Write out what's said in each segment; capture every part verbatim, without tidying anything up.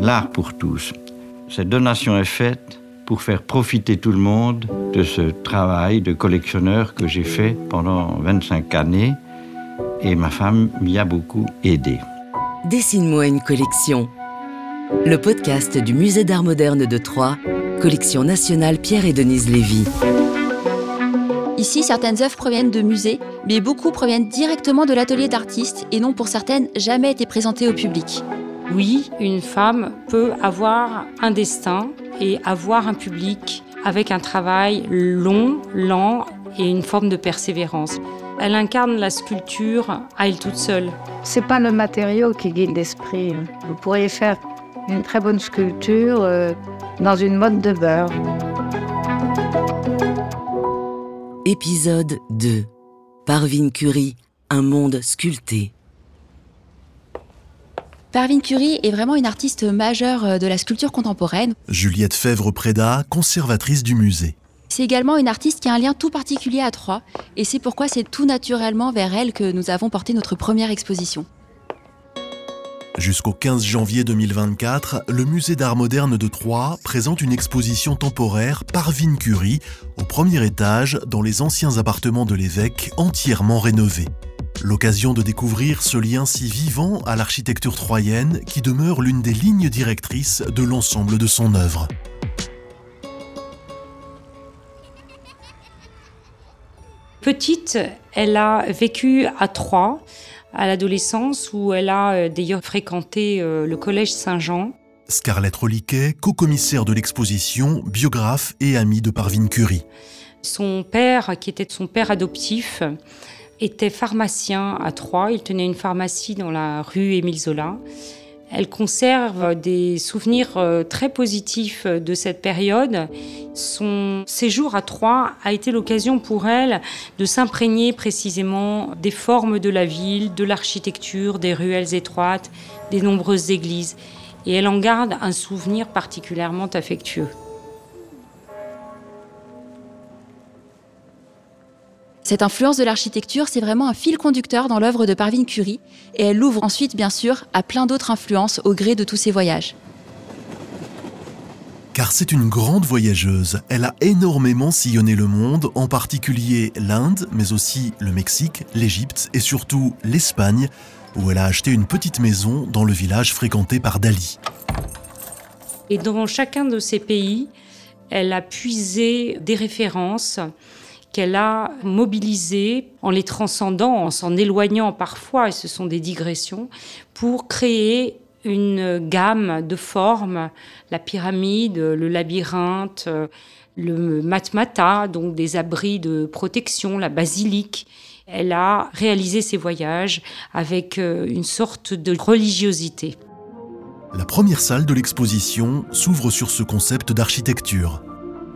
l'art pour tous. Cette donation est faite pour faire profiter tout le monde de ce travail de collectionneur que j'ai fait pendant vingt-cinq années. Et ma femme m'y a beaucoup aidé. Dessine-moi une collection. Le podcast du Musée d'Art Moderne de Troyes, collection nationale Pierre et Denise Lévy. Ici, certaines œuvres proviennent de musées, mais beaucoup proviennent directement de l'atelier d'artistes et n'ont pour certaines jamais été présentées au public. Oui, une femme peut avoir un destin et avoir un public avec un travail long, lent et une forme de persévérance. Elle incarne la sculpture à elle toute seule. C'est pas le matériau qui guide l'esprit. Vous pourriez faire une très bonne sculpture euh, dans une motte de beurre. Épisode deux. Parveen Curie, un monde sculpté. Parveen Curie est vraiment une artiste majeure de la sculpture contemporaine. Juliette Fèvre-Prédat, conservatrice du musée. C'est également une artiste qui a un lien tout particulier à Troyes, et c'est pourquoi c'est tout naturellement vers elle que nous avons porté notre première exposition. Jusqu'au quinze janvier deux mille vingt-quatre, le Musée d'Art Moderne de Troyes présente une exposition temporaire Parveen Curie au premier étage dans les anciens appartements de l'évêque entièrement rénovés. L'occasion de découvrir ce lien si vivant à l'architecture troyenne qui demeure l'une des lignes directrices de l'ensemble de son œuvre. Petite, elle a vécu à Troyes à l'adolescence où elle a d'ailleurs fréquenté le collège Saint-Jean. Scarlett Rolliquet, co-commissaire de l'exposition, biographe et amie de Parveen Curie. Son père, qui était son père adoptif, était pharmacien à Troyes. Il tenait une pharmacie dans la rue Émile Zola. Elle conserve des souvenirs très positifs de cette période. Son séjour à Troyes a été l'occasion pour elle de s'imprégner précisément des formes de la ville, de l'architecture, des ruelles étroites, des nombreuses églises. Et elle en garde un souvenir particulièrement affectueux. Cette influence de l'architecture, c'est vraiment un fil conducteur dans l'œuvre de Parveen Curie, et elle l'ouvre ensuite, bien sûr, à plein d'autres influences au gré de tous ses voyages. Car c'est une grande voyageuse. Elle a énormément sillonné le monde, en particulier l'Inde, mais aussi le Mexique, l'Égypte et surtout l'Espagne, où elle a acheté une petite maison dans le village fréquenté par Dali. Et dans chacun de ces pays, elle a puisé des références qu'elle a mobilisées en les transcendant, en s'en éloignant parfois, et ce sont des digressions, pour créer une gamme de formes, la pyramide, le labyrinthe, le matmata, donc des abris de protection, la basilique. Elle a réalisé ses voyages avec une sorte de religiosité. La première salle de l'exposition s'ouvre sur ce concept d'architecture.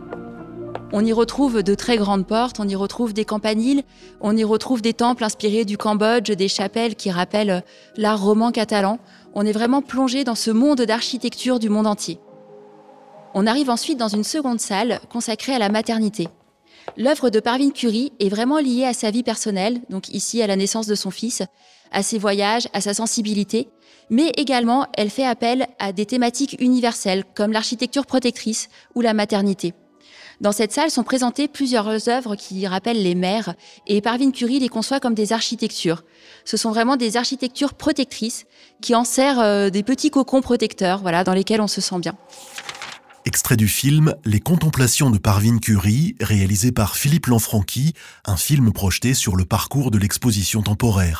On y retrouve de très grandes portes, on y retrouve des campaniles, on y retrouve des temples inspirés du Cambodge, des chapelles qui rappellent l'art roman catalan. On est vraiment plongé dans ce monde d'architecture du monde entier. On arrive ensuite dans une seconde salle consacrée à la maternité. L'œuvre de Parveen Curie est vraiment liée à sa vie personnelle, donc ici à la naissance de son fils, à ses voyages, à sa sensibilité, mais également elle fait appel à des thématiques universelles comme l'architecture protectrice ou la maternité. Dans cette salle sont présentées plusieurs œuvres qui rappellent les mères et Parveen Curie les conçoit comme des architectures. Ce sont vraiment des architectures protectrices qui enserrent euh, des petits cocons protecteurs, voilà, dans lesquels on se sent bien. Extrait du film « Les contemplations de Parveen Curie » réalisé par Philippe Lanfranchi, un film projeté sur le parcours de l'exposition temporaire.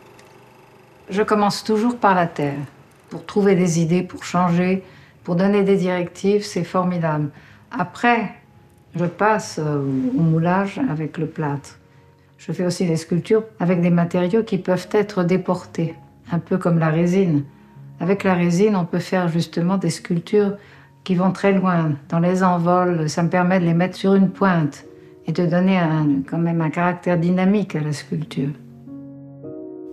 Je commence toujours par la terre, pour trouver des idées, pour changer, pour donner des directives, c'est formidable. Après, je passe au moulage avec le plâtre. Je fais aussi des sculptures avec des matériaux qui peuvent être déportés, un peu comme la résine. Avec la résine, on peut faire justement des sculptures qui vont très loin, dans les envols. Ça me permet de les mettre sur une pointe et de donner un, quand même un caractère dynamique à la sculpture.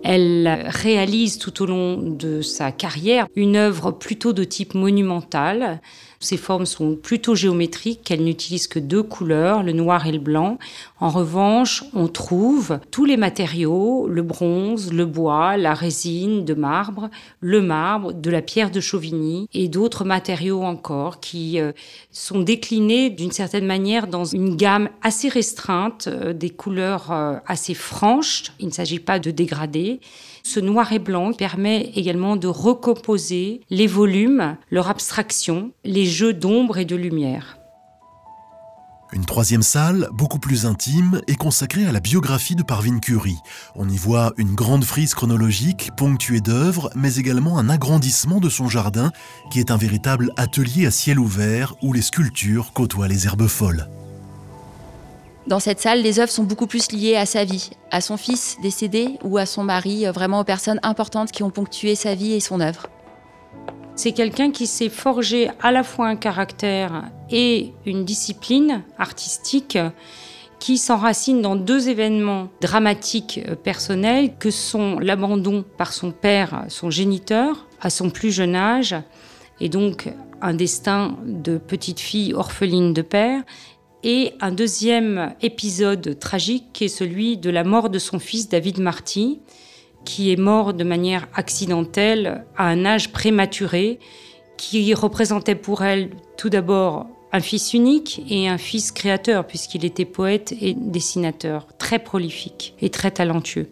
Elle réalise tout au long de sa carrière une œuvre plutôt de type monumental. Ses formes sont plutôt géométriques, elle n'utilise que deux couleurs, le noir et le blanc. En revanche, on trouve tous les matériaux, le bronze, le bois, la résine de marbre, le marbre, de la pierre de Chauvigny et d'autres matériaux encore qui euh, sont déclinés d'une certaine manière dans une gamme assez restreinte, euh, des couleurs euh, assez franches. Il ne s'agit pas de dégrader. Ce noir et blanc permet également de recomposer les volumes, leur abstraction, les jeux d'ombre et de lumière. Une troisième salle, beaucoup plus intime, est consacrée à la biographie de Parveen Curie. On y voit une grande frise chronologique ponctuée d'œuvres, mais également un agrandissement de son jardin, qui est un véritable atelier à ciel ouvert où les sculptures côtoient les herbes folles. Dans cette salle, les œuvres sont beaucoup plus liées à sa vie, à son fils décédé ou à son mari, vraiment aux personnes importantes qui ont ponctué sa vie et son œuvre. C'est quelqu'un qui s'est forgé à la fois un caractère et une discipline artistique qui s'enracine dans deux événements dramatiques personnels que sont l'abandon par son père, son géniteur, à son plus jeune âge, et donc un destin de petite fille orpheline de père, et un deuxième épisode tragique qui est celui de la mort de son fils David Marty, qui est mort de manière accidentelle à un âge prématuré, qui représentait pour elle tout d'abord un fils unique et un fils créateur, puisqu'il était poète et dessinateur, très prolifique et très talentueux.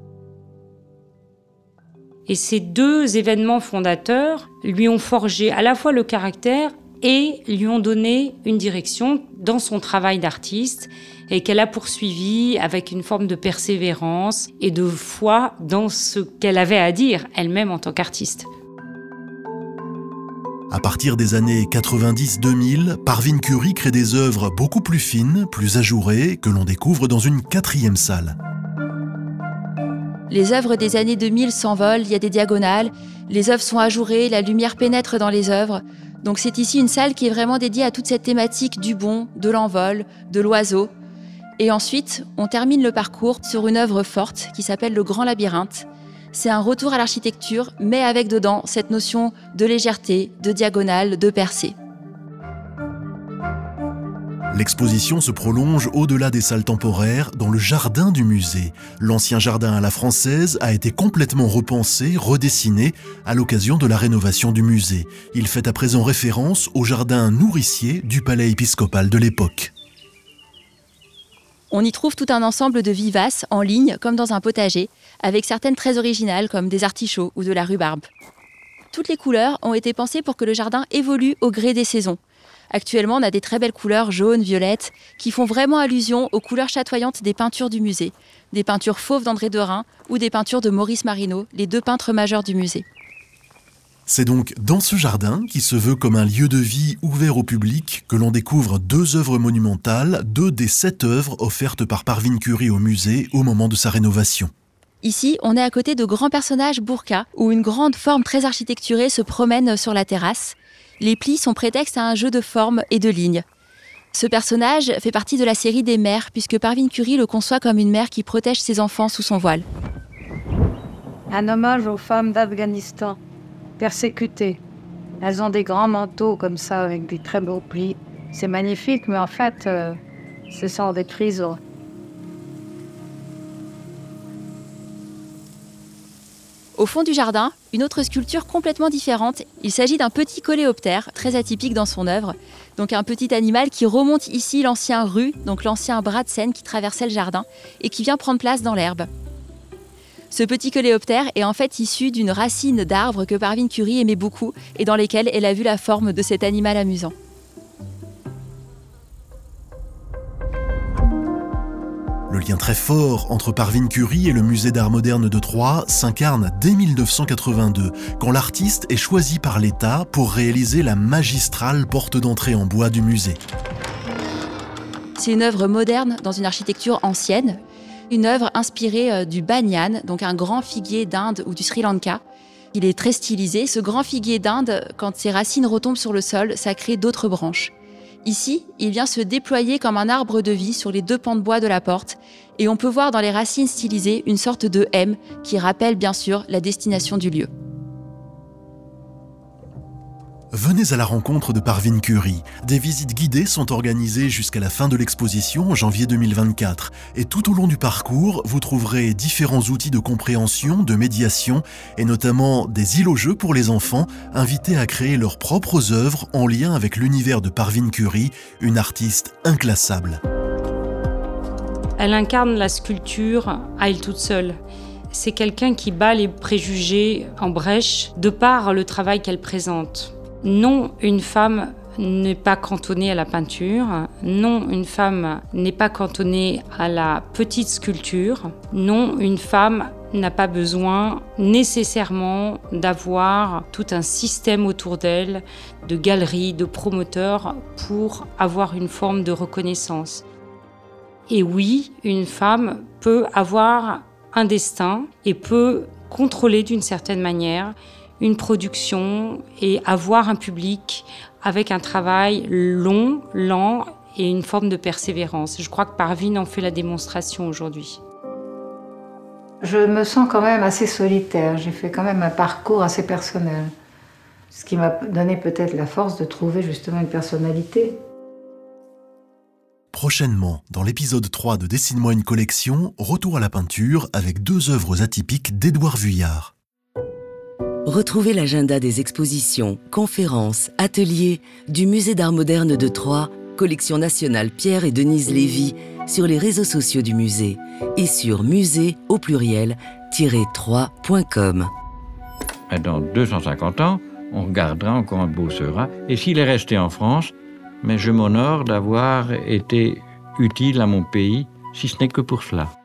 Et ces deux événements fondateurs lui ont forgé à la fois le caractère et lui ont donné une direction dans son travail d'artiste et qu'elle a poursuivi avec une forme de persévérance et de foi dans ce qu'elle avait à dire elle-même en tant qu'artiste. À partir des années quatre-vingt-dix deux mille, Parveen Curie crée des œuvres beaucoup plus fines, plus ajourées, que l'on découvre dans une quatrième salle. Les œuvres des années deux mille s'envolent, il y a des diagonales, les œuvres sont ajourées, la lumière pénètre dans les œuvres. Donc c'est ici une salle qui est vraiment dédiée à toute cette thématique du bond, de l'envol, de l'oiseau. Et ensuite, on termine le parcours sur une œuvre forte qui s'appelle Le Grand Labyrinthe. C'est un retour à l'architecture, mais avec dedans cette notion de légèreté, de diagonale, de percée. L'exposition se prolonge au-delà des salles temporaires dans le jardin du musée. L'ancien jardin à la française a été complètement repensé, redessiné à l'occasion de la rénovation du musée. Il fait à présent référence au jardin nourricier du palais épiscopal de l'époque. On y trouve tout un ensemble de vivaces en ligne, comme dans un potager, avec certaines très originales comme des artichauts ou de la rhubarbe. Toutes les couleurs ont été pensées pour que le jardin évolue au gré des saisons. Actuellement, on a des très belles couleurs jaunes, violettes, qui font vraiment allusion aux couleurs chatoyantes des peintures du musée. Des peintures fauves d'André Derain ou des peintures de Maurice Marino, les deux peintres majeurs du musée. C'est donc dans ce jardin, qui se veut comme un lieu de vie ouvert au public, que l'on découvre deux œuvres monumentales, deux des sept œuvres offertes par Parveen Curie au musée au moment de sa rénovation. Ici, on est à côté de grands personnages burqa, où une grande forme très architecturée se promène sur la terrasse. Les plis sont prétexte à un jeu de formes et de lignes. Ce personnage fait partie de la série des mères, puisque Parveen Curie le conçoit comme une mère qui protège ses enfants sous son voile. Un hommage aux femmes d'Afghanistan, persécutées. Elles ont des grands manteaux comme ça, avec des très beaux plis. C'est magnifique, mais en fait, euh, ce sont des prisons. Au fond du jardin, une autre sculpture complètement différente. Il s'agit d'un petit coléoptère, très atypique dans son œuvre. Donc un petit animal qui remonte ici l'ancien rue, donc l'ancien bras de Seine qui traversait le jardin et qui vient prendre place dans l'herbe. Ce petit coléoptère est en fait issu d'une racine d'arbre que Parveen Curie aimait beaucoup et dans lesquelles elle a vu la forme de cet animal amusant. Le lien très fort entre Parveen Curie et le musée d'art moderne de Troyes s'incarne dès mille neuf cent quatre-vingt-deux, quand l'artiste est choisi par l'État pour réaliser la magistrale porte d'entrée en bois du musée. C'est une œuvre moderne dans une architecture ancienne, une œuvre inspirée du banyan, donc un grand figuier d'Inde ou du Sri Lanka. Il est très stylisé. Ce grand figuier d'Inde, quand ses racines retombent sur le sol, ça crée d'autres branches. Ici, il vient se déployer comme un arbre de vie sur les deux pans de bois de la porte Et on peut voir dans les racines stylisées une sorte de M qui rappelle bien sûr la destination du lieu. Venez à la rencontre de Parveen Curie. Des visites guidées sont organisées jusqu'à la fin de l'exposition en janvier deux mille vingt-quatre. Et tout au long du parcours, vous trouverez différents outils de compréhension, de médiation et notamment des îlots jeux pour les enfants, invités à créer leurs propres œuvres en lien avec l'univers de Parveen Curie, une artiste inclassable. Elle incarne la sculpture à elle toute seule. C'est quelqu'un qui bat les préjugés en brèche de par le travail qu'elle présente. Non, une femme n'est pas cantonnée à la peinture. Non, une femme n'est pas cantonnée à la petite sculpture. Non, une femme n'a pas besoin nécessairement d'avoir tout un système autour d'elle, de galeries, de promoteurs, pour avoir une forme de reconnaissance. Et oui, une femme peut avoir un destin et peut contrôler d'une certaine manière une production et avoir un public avec un travail long, lent et une forme de persévérance. Je crois que Parveen en fait la démonstration aujourd'hui. Je me sens quand même assez solitaire. J'ai fait quand même un parcours assez personnel. Ce qui m'a donné peut-être la force de trouver justement une personnalité. Prochainement, dans l'épisode trois de Dessine-moi une collection, retour à la peinture avec deux œuvres atypiques d'Édouard Vuillard. Retrouvez l'agenda des expositions, conférences, ateliers du Musée d'Art Moderne de Troyes, collection nationale Pierre et Denise Lévy, sur les réseaux sociaux du musée et sur musée au pluriel troyes point com. Dans deux cent cinquante ans, on regardera encore un beau Seurat. Et s'il est resté en France, mais je m'honore d'avoir été utile à mon pays, si ce n'est que pour cela.